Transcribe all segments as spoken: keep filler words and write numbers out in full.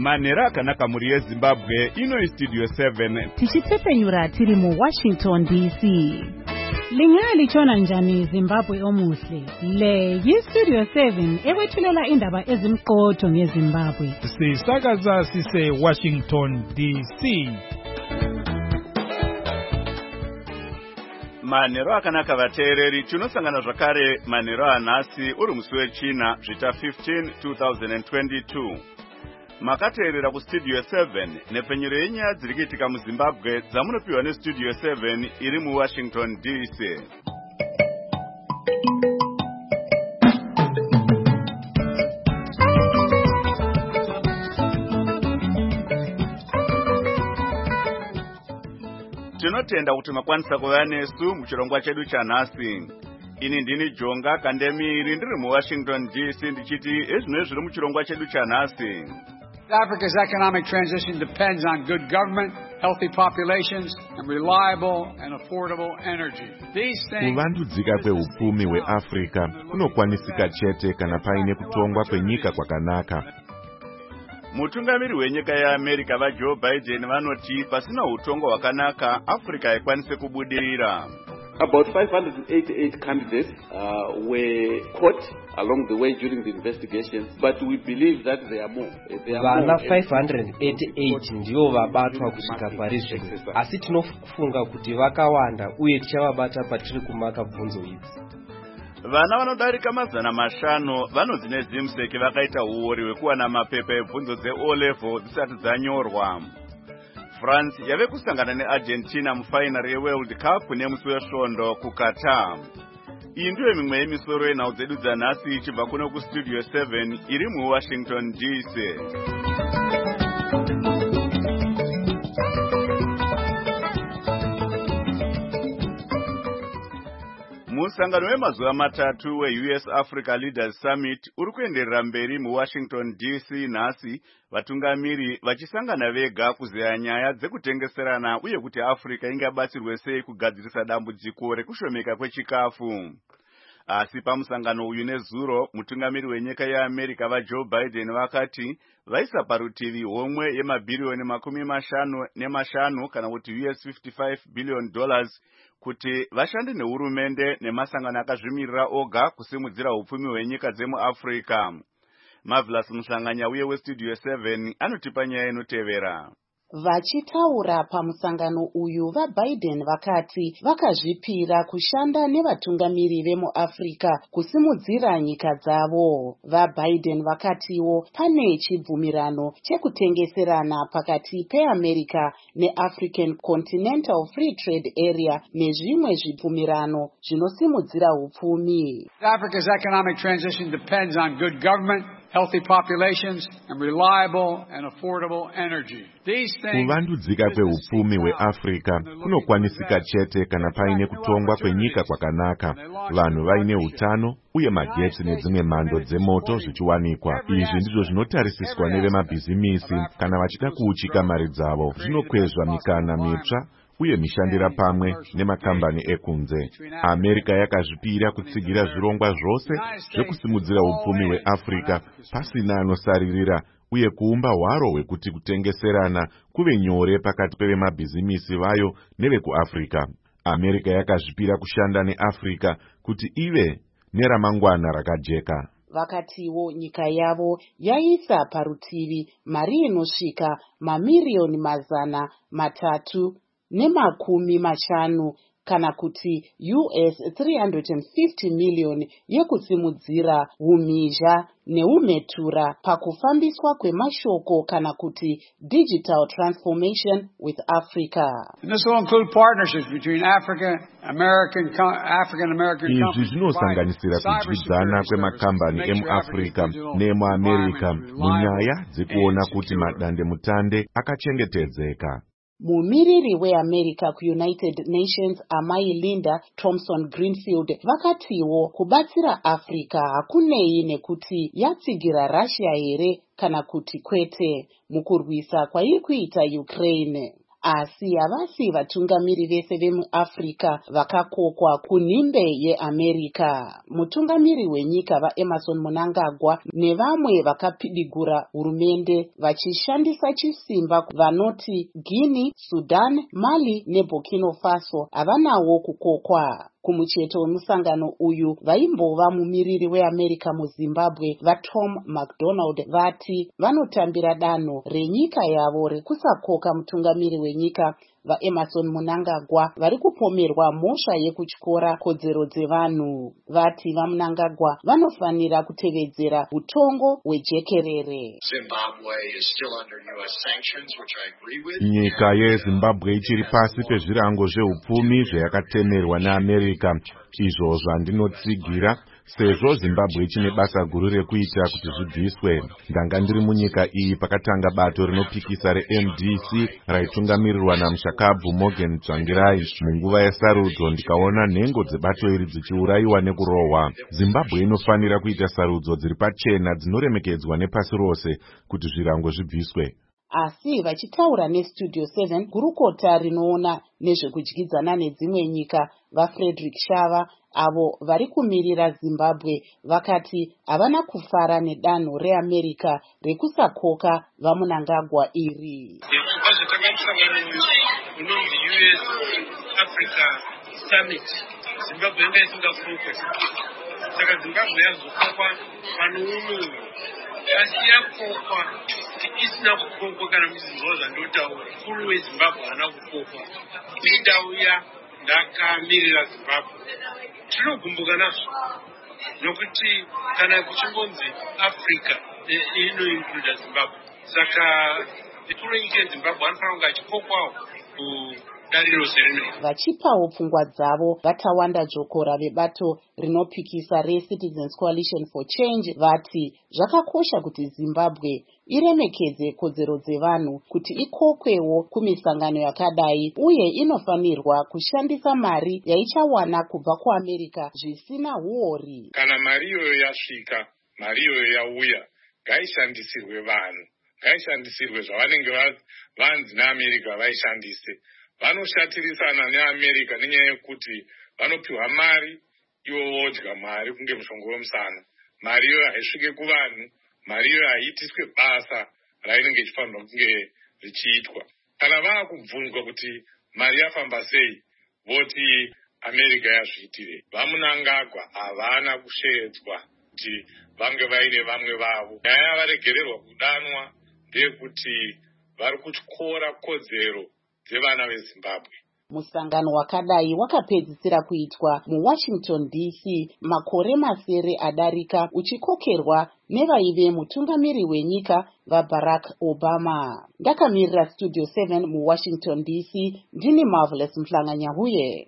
Manera akanaka muri yeZimbabwe ino Studio seven. Tichitepenyura tiri mu Washington D C. Lingali chona njani Zimbabwe omuhle. Le yi Studio seven ewethulela indaba ezimqotho ngeZimbabwe. Sisakaza sise Washington D C. Manero akanaka vateereri tinosangana zvakare manero anhasi uri musi wechina zvita fifteen twenty twenty-two. Makateerera kustudio seven nepfenyuro yenyaya dziri kuitika muZimbabwe dzamunopiwa nestudio seven iri muWashington D C. Tinotenda kuti makwanisa kuva nesu muchirongwa chedu chanhasi. Ini ndini Jonga Kandemiri ndiri muWashington D C ndichiti ezvino zviri muchirongwa chedu chanhasi. Africa's economic transition depends on good government, healthy populations, and reliable and affordable energy. These things kuvandudzika kweupfumi hweAfrica kunokwanisika chete kana paine kutongwa kwenyika kwakanaka. Mutungamiri wenyika yeAmerica vaJoe Biden vanoti pasina utongo hwakanaka Africa haikwanise kubudirira. About five hundred eighty-eight candidates uh, were caught along the way during the investigations, but we believe that there are more. There are Vana more five hundred eighty-eight ndiyo vabatwa kusvika parizvino, asi tinofunga kuti vakawanda uye tichavabata patiri kumaka bvunzo idzi. Vana vanodarika mazana mashanu vanonzi neZimsek vakaita uori hwekuwana mapepa ebvunzo dze-O level dzisati dzanyorwa. France yave kusangana neArgentina mufainari yeWorld Cup nemusi wesvondo kuQatar. Iyi ndiyo mimwe yemisoro yenhau dzedu dzanhasi ichibva kuno kustudio seven iri muWashington D C. Musangano wemazuva matatu we-U S Africa Leaders Summit uri kuenderera mberi muWashington D C nhasi, vatungamiri vachisangana vega kuzeya nyaya dzekutengeserana uye kuti Africa ingabatsirwe sei kugadzirisa dambudziko rekushomeka kwechikafu. Asi pamusangano uyu nezuro, mutungamiri wenyika yeAmerica vaJoe Biden vakati vaisa parutivi homwe yemabhiriyoni makumi mashanu nemashanu kana kuti U S fifty-five billion dollars kuti vashande nehurumende nemasangano akazvimirira oga kusimudzira upfumi hwenyika dzemuAfrica. Marvelous Muhlanganya uye westudio seven anotipa nyaya inotevera. Vachitaura pamusangano uyu vaBiden vakati vakazvipira kushanda nevatungamiri vemuAfrica kusimudzira nyika dzavo. VaBiden vakatiwo pane chibvumirano chekutengeserana pakati peAmerica neAfrican Continental Free Trade Area nezvimwe zvibvumirano zvinosimudzira upfumi. Africa's economic transition depends on good government, healthy populations, and reliable and affordable energy. These things kuvandudzika kweupfumi hweAfrica kunokwanisika chete kana paine kutongwa kwenyika kwakanaka, vanhu vaine utano uye magetsi nedzimwe mhando dzemoto zvichiwanikwa. Izvi ndizvo zvinotarisiswa nevemabhizimisi kana vachida kuuchika mari dzavo. Zvinokwezva mikana mitsva uye mishandira pamwe nemakambani ekunze. America yakazvipira kutsigira zvirongwa zvose zvekusimudzira upfumi hweAfrica pasina anosaririra uye kuumba hwaro hwekuti kutengeserana kuve nyore pakati pevemabhizimisi vayo nevekuAfrica. America yakazvipira kushanda neAfrica kuti ive neramangwana rakajeka. Vakatiwo nyika yavo yaisa parutivi mari inosvika mamiriyoni mazana matatu nemakumi mashanu kana kuti U S three hundred fifty million yekusimudzira umhizha neumhetura pakufambiswa kwemashoko kana kuti digital transformation with Africa. And this will include partnerships between Africa, American, African American companies. Izvi zvinosanganisira kudyidzana kwemakambani emuAfrica nemuAmerica munyaya dzekuona kuti madandemutande akachengetedzeka. Mumiriri weAmerica kuUnited Nations Amai Linda Thompson Greenfield vakatiwo kubatsira Africa hakunei nekuti yatsigira Russia here kana kuti kwete mukurwisa kwairi kuita Ukraine. asi havasi vatungamiri vese vemuafrica vakakokwa kunhimbe yeamerica. Mutungamiri wenyika vaEmerson Mnangagwa nevamwe vakapidigura hurumende vachishandisa chisimba vanoti Guinea, Sudan, Mali neBurkina Faso havanawo kukokwa. Kumucheto wemusangano uyu vaimbova mumiriri weAmerica muZimbabwe vaTom McDonald vati vanotambira danho renyika yavo rekusakoka mutungamiri wenyika vaEmerson Mnangagwa vari kupomerwa mhosva yekutyora kodzero dzevanhu. Vati vaMnangagwa vanofanira kutevedzera utongo hwejekerere. Nyika yeZimbabwe ichiri pasi pezvirango zveupfumi zvayakatemerwa neAmerica, izvo zvandinotsigira sezvo Zimbabwe ichine basa guru rekuita kuti zvibviswe. Ndanga ndiri munyika iyi pakatanga bato rinopikisa reM D C raitungamirirwa naMushakabvu Morgan Tsvangirai munguva yesarudzo, ndikaona nhengo dzebato iri dzichiurayiwa nekurohwa. Zimbabwe inofanira kuita sarudzo dziri pachena dzinoremekedzwa nepasi rose kuti zvirango zvibviswe. Asi vachitaura neStudio seven, gurukota rinoona nezvekudyidzana nedzimwe nyika vaFrederick Shava avo vari kumirira Zimbabwe vakati havana kufara nedanho reAmerica rekusakoka vaMnangagwa iri. Zimbabwe yanga isingafokwe saka Zimbabwe yazokokwa pano uno asi yakokwa isina kukokwa kana muzvinzwa zvandotaura. Mukuru weZimbabwe haana kukokwa. Indauya ndakamirira Zimbabwe tinogumbuka nazvo nokuti kana kuchingonzi Africa inoincluda Zimbabwe saka mukuru wenyika yeZimbabwe anofanira kunge achikokwawo kudariro zerino. Vachipawo pfungwa dzavo vatawanda Jokora vebato rinopikisa reCitizens Coalition for Change vati zvakakosha kuti Zimbabwe iremekedze kodzero dzevanhu kuti ikokwewo kumisangano yakadai uye inofanirwa kushandisa mari yaichawana kubva kuAmerica zvisina huori. Kana mari iyoyo yasvika, mari iyoyo yauya, ngaishandisirwe vanhu, ngaishandisirwe zvavanenge vanzi neAmerica vaishandise. Vanoshatirisana neAmerica nenyaya yekuti vanopiwa mari, ivo vodya mari kunge mushongo wemusana. Mari iyoyo haisvike kuvanhu, mari iyoyo haiitiswe basa rainenge ichifanirwa kunge richiitwa. Kana vava kubvunzwa kuti mari yafamba sei, voti America yazviitire. VaMnangagwa havana kushedzwa kuti vange vaine vamwe vavo. Nyaya yavaregererwa kudanwa ndeyekuti vari kutyora kodzero dzevana veZimbabwe. Musangano wakadai wakapedzisira kuitwa muWashington D C makore masere adarika uchikokerwa nevaive mutungamiri wenyika vaBarack Obama. Ndakamirira Studio seven muWashington D C, ndini Marvelous Mhlanganyahuye.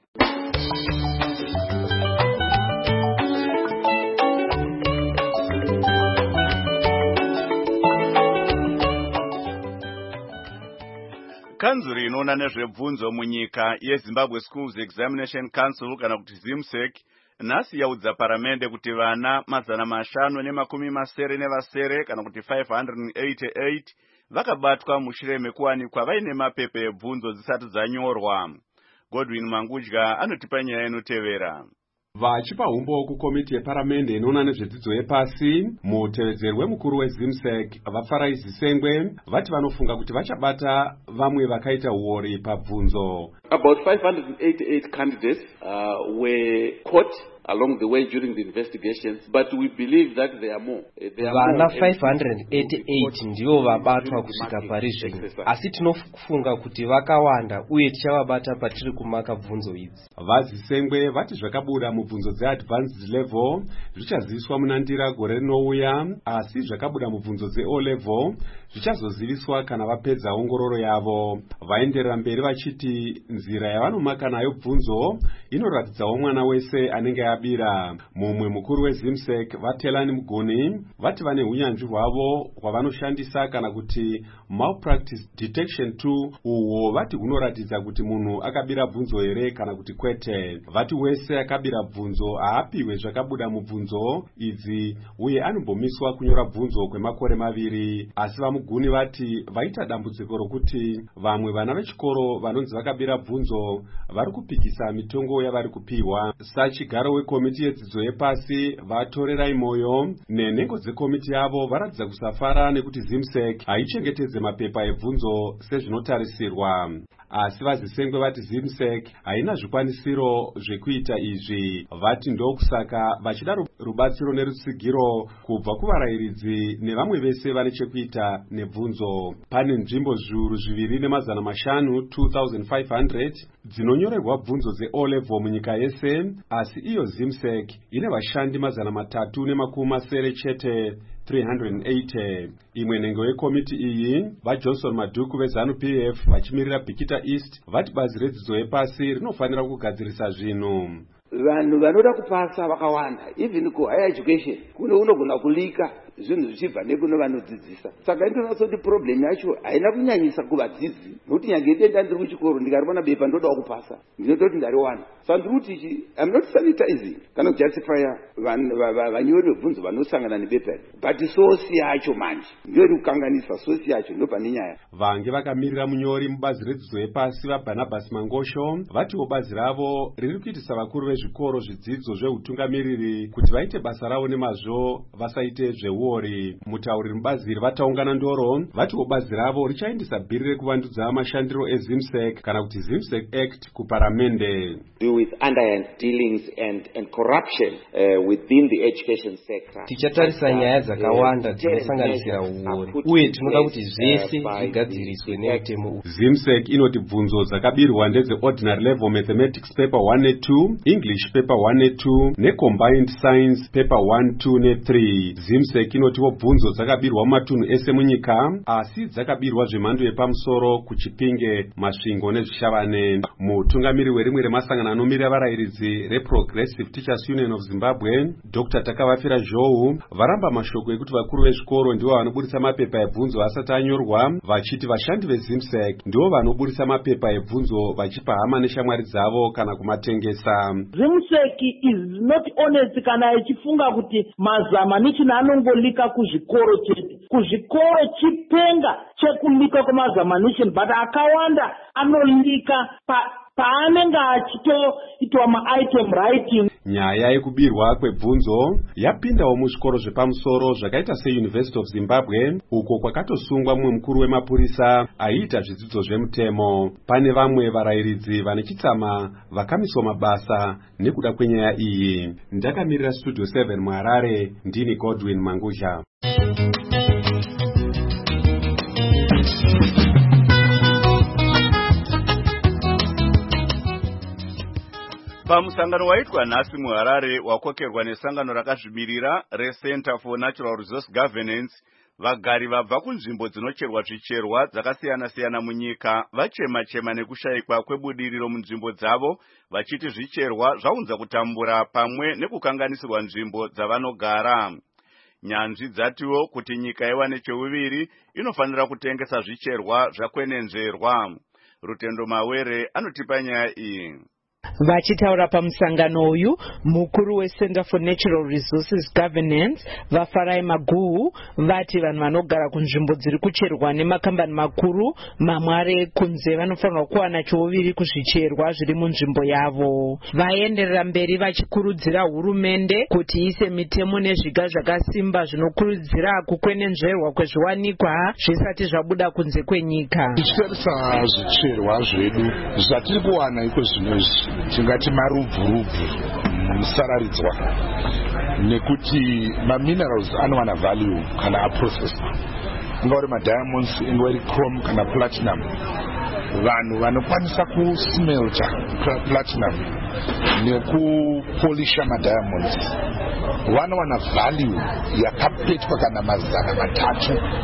Kanzuri inoona nezvebvunzo munyika yeZimbabwe Schools Examination Council kana kuti ZIMSEC nhasi yaudza paramende kuti vana mazana mashanu nemakumi masere nevasere kana kuti five hundred eighty-eight vakabatwa mushure mekuwanikwa vaine mapepe ebvunzo dzisati dzanyorwa. Godwin Mangudya anotipa nyaya inotevera. Vachipa umbo kukomiti yeparamende inoona nezvedzidzo yepasi, mutevedzeri wemukuru weZIMSEC vaFarai Zisengwe vati vanofunga kuti vachabata vamwe vakaita uori pabvunzo. About five hundred eighty-eight candidates uh, were caught along the way during the investigations, but we believe that there are more. There are Vana more five hundred eighty-eight ndivo vabatwa kusvika parizvino, asi tinofunga kuti vakawanda uye tichavabata patiri kumaka bvunzo idzi. VaZisengwe vati zvakabuda mubvunzo dzeadvanced level zvichaziviswa munandira gore rinouya, asi zvakabuda mubvunzo dzeO level zvichazoziviswa kana vapedza ongororo yavo. Vaenderera mberi vachiti nzira yavanomaka nayo bvunzo inoratidzawo mwana wese anenge zvakabira. Mumwe mukuru wezimsec vatelani mugoni vati vane unyanzvi hwavo hwavanoshandisa kana kuti malpractice detection tool uwo vati hunoratidza kuti munhu akabira bvunzo here kana kuti kwete. Vati wese akabira bvunzo haapiwe zvakabuda mubvunzo idzi uye anombomiswa kunyora bvunzo kwemakore maviri. Asi vamuguni vati vaita dambudziko rokuti vamwe vana vechikoro vanonzi vakabira bvunzo vari kupikisa mitongo yavari kupiwa. Sachigaro wekomiti yedzidzo yepasi vatorerai moyo nenhengo dzekomiti yavo varatidza kusafara nekuti zimsec haichengetedze mapepa ebvunzo sezvinotarisirwa. Asi vazisengwe vati zimsec haina zvikwanisiro zvekuita izvi. Vati ndokusaka vachida rubatsiro nerutsigiro kubva kuvarayiridzi nevamwe vese vane chekuita nebvunzo. Pane nzvimbo zviuru zviviri nemazana mashanu two thousand five hundred dzinonyorerwa bvunzo dze-O level munyika yese, asi iyo zimsec ine vashandi mazana matatu nemakumi masere chete three hundred eighty. Imwe nhengo yekomiti iyi vaJohnson Maduku veZANU P F vachimirira Bikita East vati bazi redzidzo yepasi rinofanira kugadzirisa zvinhu. Vanhu vanoda kupasa vakawanda, even ku higher education kuno unogona kulika zvinhu zvichibva nekuno vanodzidzisa. Saka ndinotsoti problem yacho haina kunyanyisa kuvadzidzi, nokuti nyange denda ndiri kuchikoro ndikaribona bepa ndoda kupasa ndinototi ndariwana. Saka ndikuti I'm not sanitizing kana kujustify vanyori vebvunzo vanosangana nebepa, but source yacho manje ndiyo iri kukanganisa. Source yacho ndopane nyaya. Vange vakamirira munyori mubazi redzidzo yepasi vaBarnabas Mangosho vatiwo bazi ravo riri kuitisa vakuru vezvikoro zvidzidzo zveutungamiriri kuti vaite basa ravo nemazvo vasaite zveuori. Mutauriri mubazi iri vataungana ndoro vatiwo bazi ravo richaindisa bhiri rekuvandudza mashandiro ezimsec kana kuti Zimsec Act kuparamende. Do with underhand dealings and, and corruption uh, within the education sector. Tichatarisa nyaya dzakawanda dzinosanganisira uori uye tinoda kuti zvese zvigadziriswe nemutemo. Zimsec inoti bvunzo dzakabirwa ndedze ordinary level mathematics paper one and two, English paper one and two necombined science paper one, two ne three. Zimsec inotiwo bvunzo dzakabirwa mumatunhu ese munyika asi dzakabirwa zvemhando yepamusoro kuChipinge, Masvingo nezvishavane. Mutungamiri werimwe remasangano anomirira varayiridzi reProgressive Teachers Union of Zimbabwe Doctor Takavafira Joe varamba mashoko ekuti vakuru vezvikoro ndivo vanoburitsa mapepa ebvunzo asati anyorwa, vachiti vashandi veZimsec ndivo vanoburitsa mapepa ebvunzo vachipa hama neshamwari dzavo kana kumatengesa. Zimsec is not honest kana ichifunga kuti mazamanishini anongolika kuzvikoro chete. Kuzvikoro chipenga chekulika kwemazamanishini, but akawanda anolika pa paanenge achitoitwa ma-item writing. Nyaya yekubirwa kwebvunzo yapindawo muzvikoro zvepamusoro zvakaita seUniversity of Zimbabwe uko kwakatosungwa mumwe mukuru wemapurisa aiita zvidzidzo zvemutemo. Pane vamwe varayiridzi vane chitsama vakamiswa mabasa nekuda kwenyaya iyi. Ndakamirira Studio seven muHarare, ndini Godwin Mangusha. Pamusangano waitwa nhasi muHarare wakokerwa nesangano rakazvimirira reCenter for Natural Resource Governance, vagari vabva kunzvimbo dzinocherwa zvicherwa dzakasiyana-siyana munyika vachema-chema nekushayikwa kwebudiriro munzvimbo dzavo, vachiti zvicherwa zvaunza kutambura pamwe nekukanganisirwa nzvimbo dzavanogara. Nyanzvi dzatiwo kuti nyika iwane cheuviri inofanira kutengesa zvicherwa zvakwenenzverwa. Rutendo Mawere anotipa nyaya iyi. Vachitaura pamusangano uyu, mukuru weCenter for Natural Resources Governance Vafarai Maguhu vati vanhu vanogara kunzvimbo dziri kucherwa nemakambani makuru mamware kunze vanofanirwa kuwana cheuviri kuzvicherwa zviri munzvimbo yavo. Vaenderera mberi vachikurudzira hurumende kuti ise mitemo nezviga zvakasimba zvinokurudzira kukwenenzverwa kwezviwanikwa zvisati zvabuda kunze kwenyika. Tichitarisa zvicherwa zvedu zvatiri kuwana iko zvinozvi tingati marubvurubvu musararidzwa nekuti maminerals anowana value kana aprocessed, ingori madiamonds, ingori chrome kana platinum. Vanhu vanokwanisa kusmelta platinum nekupolisha madiamonds vanowana value yakapetwa kana mazana matatu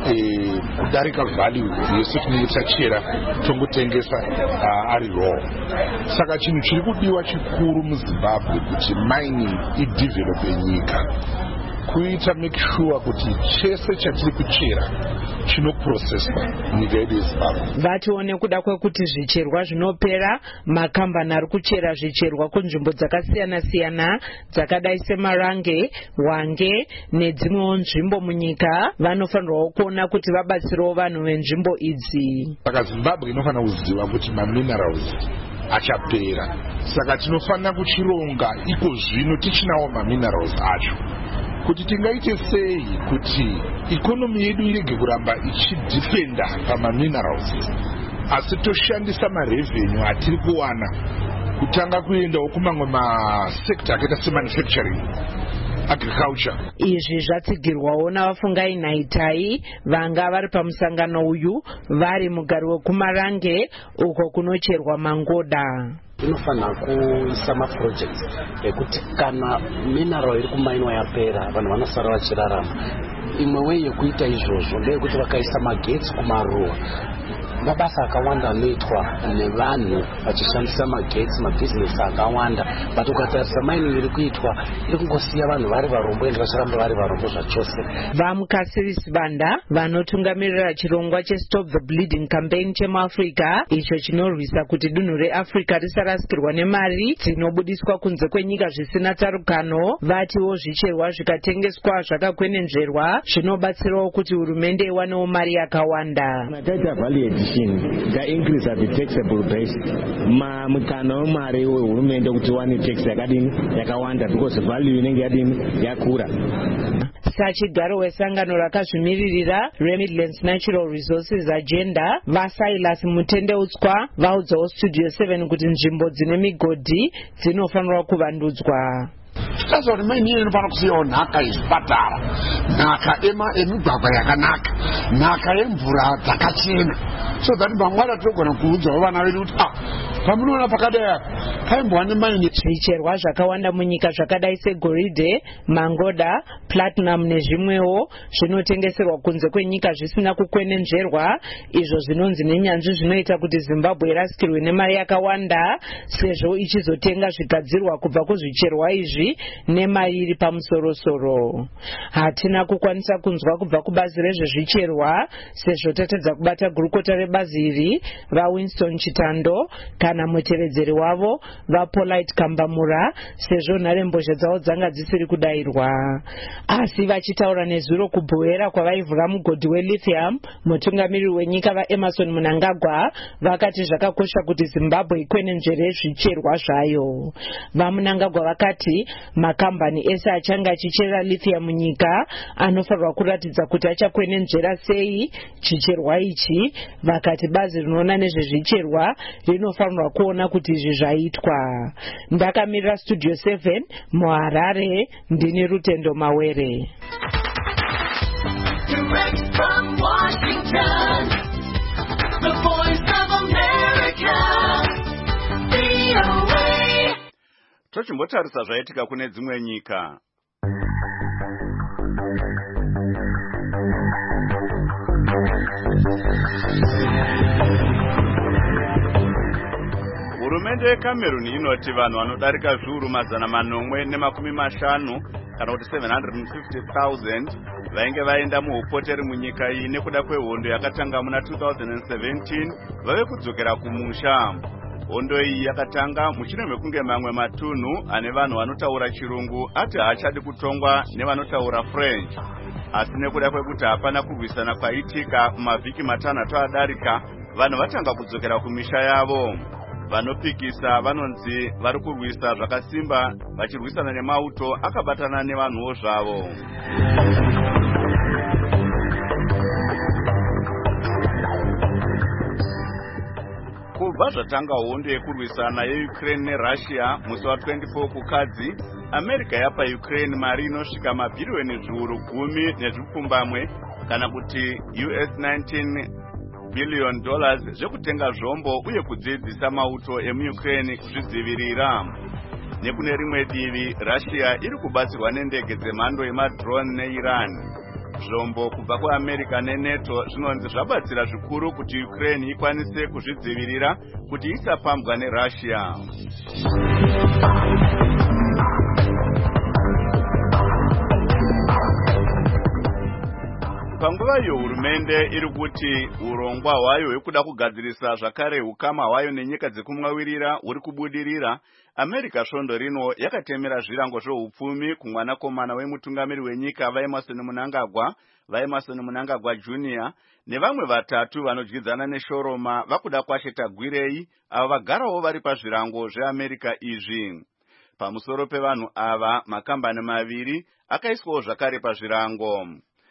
kudarika value yesu tinenge tachera tongotengesa ari raw. Saka chinhu chiri kudiwa chikuru muZimbabwe kuti mining idevelope nyika, kuita make sure kuti chese chatiri kuchera chinoprocesswa nyika yedu yeZimbabwe. Vatione kuda kwekuti zvicherwa zvinopera, makambani ari kuchera zvicherwa kunzvimbo dzakasiyana siyana dzakadai seMarange, Hwange nedzimwewo nzvimbo munyika, vanofanirwawo kuona kuti vabatsirawo vanhu venzvimbo idzi. Saka Zimbabwe inofanira kuziva kuti maminerals achapera, saka tinofanira kuchironga iko zvino tichinawo maminerals acho, kuti tingaite sei kuti ikonomi yedu irege kuramba ichidifenda pamaminerals, asi toshandisa marevenue atiri kuwana kutanga kuendawo kumamwe masekta akaita semanufacturing, agriculture. Izvi zvatsigirwawo navafungai Nhaitai vanga vari pamusangano uyu vari mugari wekuMarange uko kunocherwa mangoda. Inofanira kuisa maprojects ekuti kana mineral iri kumainwa yapera vanhu vanosara vachirarama. Imwe way yekuita izvozvo ndeyekuti vakaisa magetsi kumaruwa, mabasa akawanda anoitwa nevanhu vachishandisa magetsi, mabhizinesi akawanda, but ukatarisa mining iri kuitwa iri kungosiya vanhu vari varombo ende vacharamba vari varombo zvachose. Vamukasirisi Banda vanotungamirira chirongwa cheStop the Bleeding campaign chemuAfrica, icho chinorwisa kuti dunhu reAfrica risarasikirwa nemari dzinobudiswa kunze kwenyika zvisina tsarukano, vatiwo zvicherwa zvikatengeswa zvakakwenenzverwa zvinobatsirawo kuti hurumende iwanewo mari yakawanda. The increase of the taxable base ma mukana wemari wehurumende kuti wane tax yakadini yakawanda because value inenge yadini yakura. Sachigaro wesangano rakazvimiririra Remidlands Natural Resources Agenda vaSilas Mutendeutswa vaudzawo Studio seven kuti nzvimbo dzine migodhi dzinofanirwa kuvandudzwa. Tikazi kuti maini iyo inofanira kusiyawo nhaka yezvipatara, nhaka emigwagwa yakanaka, nhaka yemvura dzakachena, so that mangwana tinogona kuudzawo vana vedu kuti ah pamunoona pakadai paimbowa nemaini. Zvicherwa zvakawanda munyika zvakadai segoridhe, mangoda, platinum nezvimwewo zvinotengeserwa kunze kwenyika zvisina kukwenenzverwa, izvo zvinonzi nenyanzvi zvinoita kuti Zimbabwe irasikirwe nemari yakawanda sezvo ichizotenga zvigadzirwa kubva kuzvicherwa izvi nemari iri pamusorosoro. Hatina kukwanisa kunzwa kubva kubazi rezvezvicherwa sezvo tatedza kubata gurukota rebazi iri vaWinston Chitando kana mutevedzeri wavo vaPolite Kambamura sezvo nharembozha dzavo dzanga dzisiri kudairwa. Asi vachitaura nezuro kubhuhera kwavaivhura mugodhi weLithium, mutungamiriri wenyika vaEmerson Mnangagwa vakati zvakakosha kuti Zimbabwe ikwenenzvere zvicherwa zvayo. VaMnangagwa vakati makambani ese achanga achicherera lithium munyika anofanirwa kuratidza kuti achakwenenzvera sei chicherwa ichi. Vakati bazi rinoona nezvezvicherwa rinofanirwa kuona kuti izvi zvaitwa. Ndakamirira Studio seven muHarare, ndini Rutendo Mawere. Direct from Washington, the voice of America, V O A. Tochimbotarisa zvaitika kune dzimwe nyika. Hurumende yeCameroon inoti vanhu vanodarika zviuru mazana manomwe nemakumi mashanu kana kuti seven hundred fifty thousand vainge vaenda muhupoteri munyika iyi nekuda kwehondo yakatanga muna two thousand seventeen vave kudzokera kumusha. Hondo iyi yakatanga mushure mekunge mamwe matunhu ane vanhu vanotaura chirungu ati haachadi kutongwa nevanotaura French. Asi nekuda kwekuti hapana kurwisana kwaitika mavhiki matanhatu adarika, vanhu vatanga kudzokera kumisha yavo. Vanopikisa vanonzi vari kurwisa zvakasimba vachirwisana nemauto akabatana nevanhuwo zvavo. Kubva zvatanga hondo yekurwisana yeUkraine neRussia musi wa twenty-four kukadzi, America yapa Ukraine mari inosvika mabhiriyoni zviuru gumi nezvipfumbamwe kana kuti U S nineteen billion dollars zvekutenga zvombo uye kudzidzisa mauto emuUkraine kuzvidzivirira. Nekune rimwe divi Russia iri kubatsirwa nendege dzemhando yemadrone neIran. zvombo kubva kuamerica nenato zvinonzi zvabatsira zvikuru kuti Ukraine ikwanise kuzvidzivirira kuti isapambwa neRussia. Panguva iyo hurumende iri kuti urongwa hwayo hwekuda kugadzirisa zvakare hukama hwayo nenyika dzekumwawirira huri kubudirira, America svondo rino yakatemera zvirango zvoupfumi kumwanakomana wemutungamiri wenyika vaEmerson Mnangagwa, vaEmerson Mnangagwa Junior nevamwe vatatu vanodyidzana neshoroma vakuda kwasheta gwirei ava vagarawo vari pazvirango zveAmerica izvi. Pamusoro pevanhu ava makambani maviri akaiswawo zvakare pazvirango.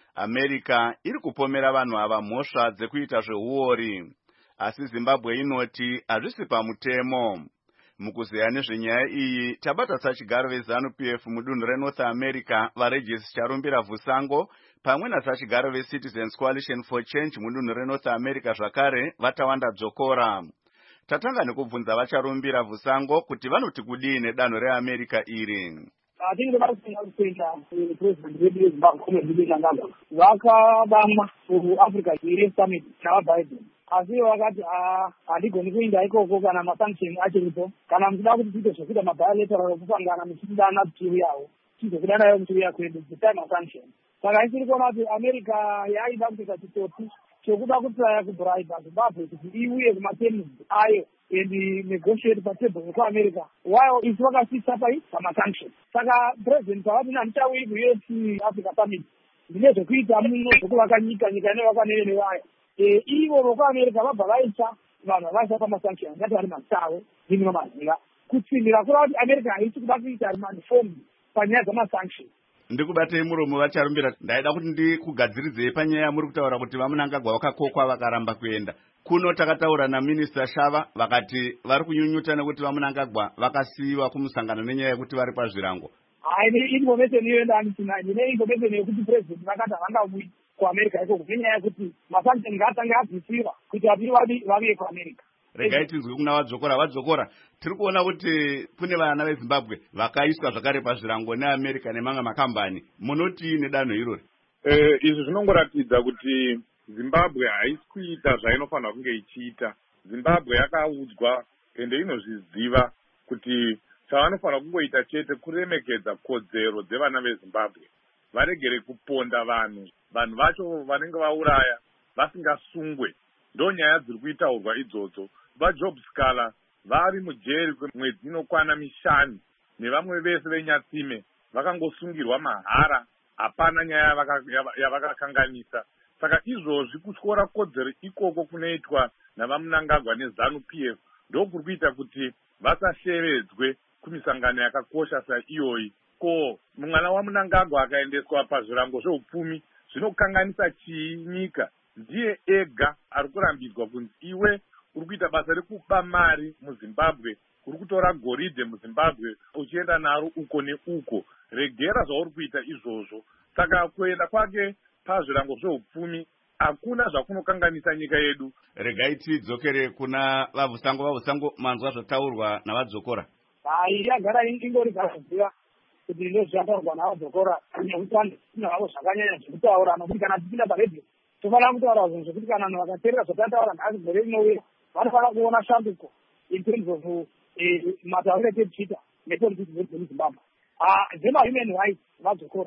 America iri kupomera vanhu ava mhosva dzekuita zveuori, asi Zimbabwe inoti hazvisi pamutemo. Mukuzeya nezvenyaya iyi tabata sachigaro veZanu P F mudunhu reNorth America vaRegis Charumbira Vusango pamwe nasachigaro veCitizens Coalition for Change mudunhu reNorth America zvakare Vatawanda Dzokora. Tatanga nekubvunza vaCharumbira Vusango kuti vanoti kudii nedanho reAmerica iri. I think the President President wedu weZimbabwe Mnangagwa vakabamwa kuAfrica Youth Summit naBiden. Asi vakati hadigoni kuinda ikoko kana masanction achiripo, kana muchida kuti tiite zvokuita mabilateral okupangana muchidana timu yawo chizokudanayo mutimu yakwedu the time of sanction. Saka isiri kuona kuti America yaida kuita chitoti chokuda kutsaya kubraiba Zimbabwe kuti iuye kumatemu ayo and negotiate patable kuAmerica while isi vakasisa pai pamasanction. Saka president pavati handichauyi kuUS Africa Summit ndine zvokuita muno zvokuvaka nyika nyika inevakwanene nevayo. Ivo vokuAmerica vabva vaisa vanhu vavaisa pamasanction ngati vari masawe ndimwe maziva kutsindira kureva kuti America haisi kuda kuita manifomu panyaya dzamasanction. Ndikubatei muromo vaCharumbira, ndaida kuti ndikugadziridzei panyaya muri kutaura kuti vaMnangagwa vakakokwa vakaramba kuenda. Kuno takataura naMinista Shava vakati vari kunyunyuta nekuti vaMnangagwa vakasiyiwa kumusangano nenyaya yekuti vari pazvirango. Hayi information iyoenda andisina, ndine information yekuti president vakati havangabuyi kuAmerica ikoko nenyaya yekuti masanction ngatange abvisiwa kuti vati vaviye kuAmerica. Regai tinzwe kuna Wadzokora. Wadzokora, tiri kuona kuti kune vana veZimbabwe vakaiswa zvakare pazvirango neAmerica nemamwe makambani. Munoti nedanho irori? Eh, izvi zvinongoratidza kuti Zimbabwe haisi kuita zvainofanira kunge ichiita. Zimbabwe yakaudzwa ende inozviziva kuti chavanofanira kungoita chete kuremekedza kodzero dzevana veZimbabwe. Varegere kuponda vanhu, vanhu vacho vanenge vauraya vasingasungwe. Ndonyaya dziri kuitaurwa idzodzo. VaJob Scala vari mujeri kwemwedzi inokwana mishanu nevamwe vese venyatsime vakangosungirwa mahara, hapana nyaya yavakakanganisa. Saka izvozvi kutyora kodzero ikoko kunoitwa navaMnangagwa neZanu P F ndokuri kuita kuti vasashevedzwe kumisangano yakakosha saiyoyi. Ko mwana waMnangagwa akaendeswa pazvirango zveupfumi zvinokanganisa chii nyika? Ndiye ega ari kurambidzwa kunzi iwe uri kuita basa rekuba mari muZimbabwe, uri kutora goridhe muZimbabwe uchienda naro uko neuko. Regera zvauri kuita izvozvo. Saka kuenda kwake pazvirango zveupfumi hakuna zvakunokanganisa nyika yedu. Regai tidzokere kuna vaVusango. vaVusango, manzwa zvataurwa naVadzokora? Hayi, yagara ingori zvaziva kuti ndozvataurwa naVadzokora neutano navo zvakanyanya zvekutaura nokuti kana tipinda paredhiyo tofanira kutaura zvinhu zvekuti kana vanhu vakateerera zvotataura nhasi gore rinouya vanofanira kuona shambuko in terms of matauriro etetichita nepolitiki dzedu dzemuZimbabwe. Dzema-human rights Vadzokora,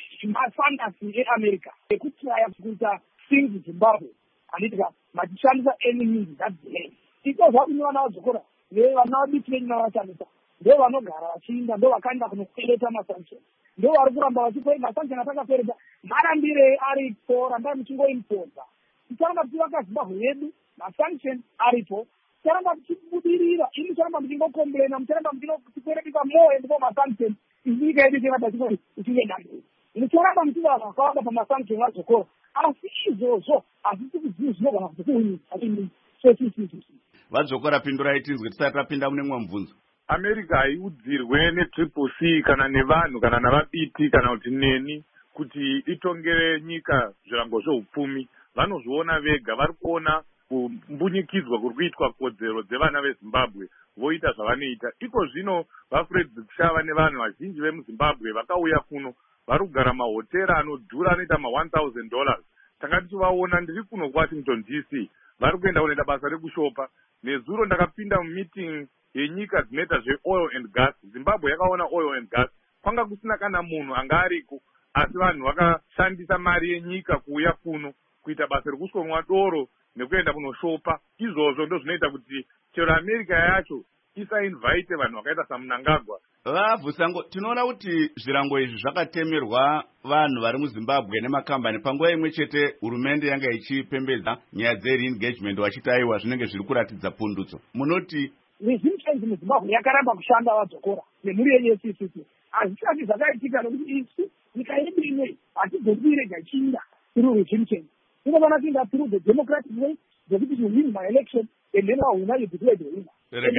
mafantasi eAmerica ekutraya kuita things Zimbabwe anditika machishandisa any means that day. Iko zvakunyora naVadzokora vana vadiki venyu navashandisa ndo vanogara vachiinda, ndo vakaenda kunokweleta masanction, ndo vari kuramba vachikwei masanction atakakweleta marambire aripo, rambai muchingoimpoza. Ticharamba tichivaka Zimbabwe yedu, masanction aripo, ticharamba tichibudirira, ini ticharamba muchingokomblena, mucharamba muchikweretika more ndipo masanction inyika yedu icharamba ichingoenda mberi. Mucharamba muchiva vakawanda pamasanction Vadzokora, asi izvozvo hazisi kuziva zvinogona kuti kuini. Vadzokora, pindurai tinzwe tisati tapinda mune mumwe mubvunzo. America haiudzirwe netriple C kana nevanhu kana navabiti kana kuti neni kuti itongere nyika zvirango zveupfumi. Vanozviona vega, vari kuona kumbunyikidzwa kuri kuitwa kodzero dzevana veZimbabwe voita zvavanoita. Iko zvino vaFred Shava nevanhu vazhinji vemuZimbabwe vakauya kuno vari kugara mahotera anodhura anoita ma one thousand dollars. Tanga tichivaona ndiri kuno kuWashington D C vari kuenda kunoita basa rekushopa. Nezuro ndakapinda mumeeting yenyika dzinoita zveoil and gas. Zimbabwe yakaona oil and gas. Kwanga kusina kana munhu anga ariko, asi vanhu vakashandisa mari yenyika kuuya kuno kuita basa rekusonwa doro nekuenda kunoshopa. Izvozvo ndo zvinoita kuti chero America yacho isainvite vanhu vakaita saMnangagwa. Vabvusango, tinoona kuti zvirango izvi zvakatemerwa vanhu vari muZimbabwe nemakambani panguva imwe chete hurumende yanga ichipembedza nyaya dze-re-engagement vachiti aiwa zvinenge zviri kuratidza pundutso. Munoti resolutions muZimbabwe yakaramba kushanda vadzokora nemhuri yenyu C C C. Hazvisati zvakaitika nokuti isu nyika yedu inei hatizombirega ichiinda through resolutions. Inofana kuinda through the democratic way, zvekuti you win my election and then wahuna you declare the winner.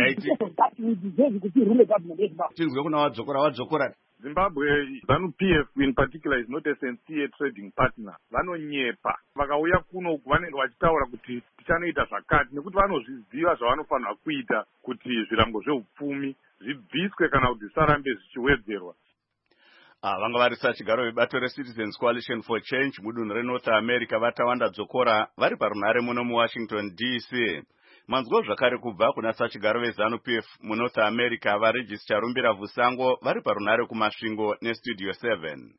Tinzwe kuna wadzokora wadzokora Zimbabwe, ZANU P F in particular is not a sincere trading partner. Vanonyepa. Vakauya kuno vanenge vachitaura kuti tichanoita zvakati nekuti vanozviziva zvavanofanira kuita kuti zvirango zveupfumi zvibviswe kana kuti zvisarambe zvichiwedzerwa. Ah, vanga varisa chigaro vebato reCitizens Coalition for Change mudunhu reNorth America vatawanda dzokora vari parunhare muno muWashington D C. Manzwa zvakare kubva kuna sachigaro vezANU P F muNorth America vaRegis Charumbira Vusango vari parunhare kumasvingo neStudio seven.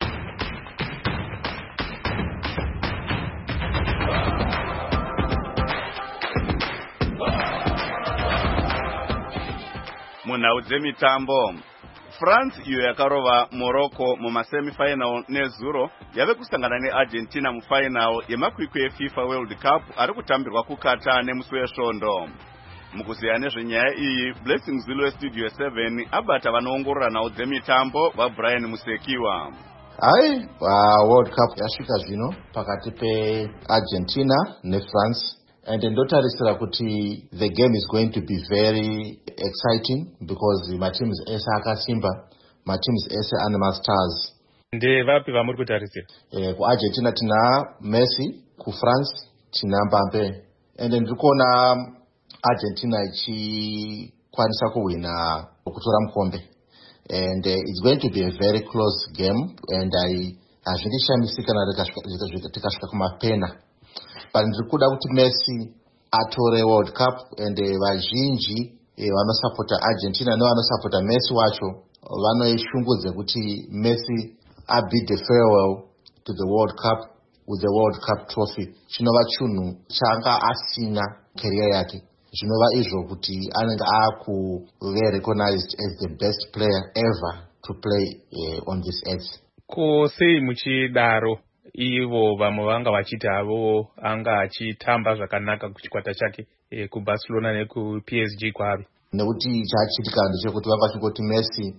Munhau dzemitambo, France iyo yakarova Morocco mumasemifinal nezuro yave kusangana neArgentina mufinal yemakwikwi eFIFA World Cup ari kutambirwa kuKatar nemusi wesvondo. Mukuziya nezvenyaya iyi, Blessing Zulu weStudio seven abata vanoongorora nhau dzemitambo vaBrian Musekiwa. Hai, uh, World Cup yasvika zvino pakati peArgentina neFrance. And ndotarisira kuti the game is going to be very exciting because my team is ese akasimba, my team is ese animal stars. Ndevapi vamuri kutarisira? Eh, kuArgentina tina Messi, kuFrance tina Mbappe. And ndikuona Argentina ichikwanisa kuwina kutora mukombe. And uh, it's going to be a very close game and I hazvindishamisika kana tikasvika kumapena. But ndikuda kuti Messi atore World Cup and vazhinji vanosapota Argentina nevanosapota Messi wacho vanoishungudze kuti Messi abide farewell to the World Cup with the World Cup trophy. Chinova chinhu chaanga asina career yake. Zvinova izvo kuti anenge akuve recognized as the best player ever to play uh, on this earth. Ko sei muchidaro ivo vamwe vanga vachiti avo anga achitamba zvakanaka kuchikwata chake e, kuBarcelona nekuP S G kwaari? Nekuti chachitika ndechekuti vanga vachingoti Messi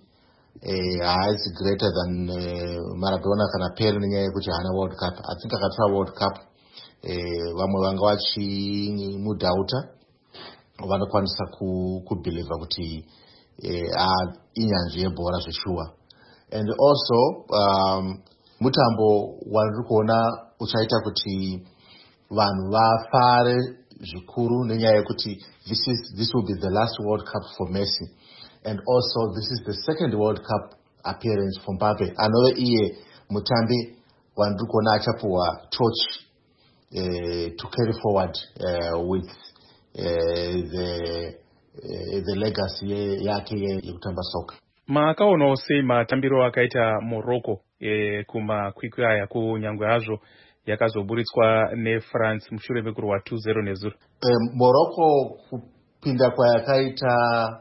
haasi uh, greater than uh, Maradona kana Pele nenyaya yekuti haana World Cup. I think akatora World Cup uh, vamwe vanga vachimudhauta vanokwanisa kubhilivha kuti uh, inyanzvi yebhora zveshuwa. And also um, mutambo wandiri kuona uchaita kuti vanhu vafare zvikuru nenyaya yekuti this is this will be the last World Cup for Messi, and also this is the second World Cup appearance for Mbappe. Anove iye mutambi wandiri kuona achapuwa torch uh, to carry forward uh, with uh, the uh, the legacy yake yekutamba soka. Maakaonawo sei matambiro akaita Morocco e, kumakwikwi aya kunyangwe hazvo yakazoburitswa neFrance mushure mekurwa two zero nezuro? Um, Morocco kupinda kwayakaita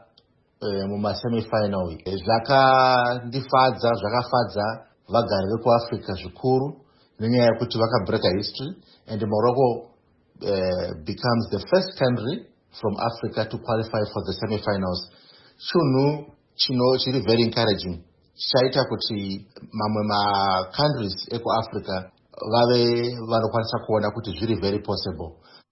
um, mumasemifinal zvakandifadza zvakafadza vagari vekuAfrica zvikuru nenyaya yekuti vakabreka history, and Morocco uh, becomes the first country from Africa to qualify for the semifinals. Chunu chino chiri very encouraging. Chaita kuti mamwe ma countries ekuAfrica vave vanokwanisa kuona kuti zviri very possible.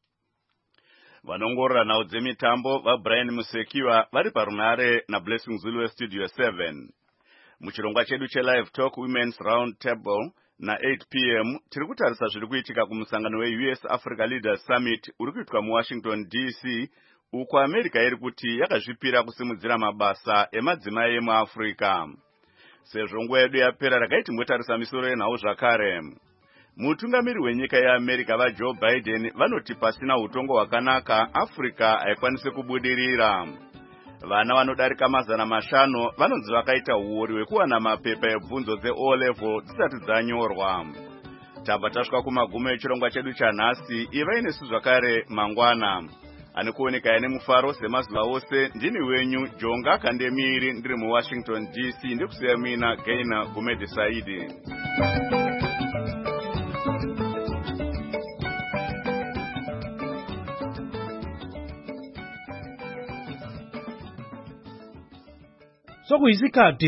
Vanongorora nhau dzemitambo vaBrian Musekiwa vari parunhare naBlessing Zulu weStudio seven. Muchirongwa chedu chelive talk Women's Round Table na eight p m tiri kutarisa zviri kuitika kumusangano weU S Africa Leaders Summit uri kuitwa muWashington D C, uko America iri kuti yakazvipira kusimudzira mabasa emadzimai emuAfrica. sezvo nguva yedu yapera rakaiti motarisa misoro yenhau zvakare. Mutungamiri wenyika yeAmerica vaJoe Biden vanoti pasina utongo hwakanaka Africa haikwanisi kubudirira. Vana vanodarika mazana mashanu vanonzi vakaita huori hwekuwana mapepa ebvunzo dze-O level dzisati dzanyorwa. Tabva tasvika kumagumo echirongwa chedu chanhasi. Ivai nesu zvakare mangwana. Anokuoneka ine mufaro semazuva ose. Ndini wenyu Jonga Kandemiri ndiri muWashington D C ndikusiya mina Gaina Gumede Saidi. Sokuyisikhathi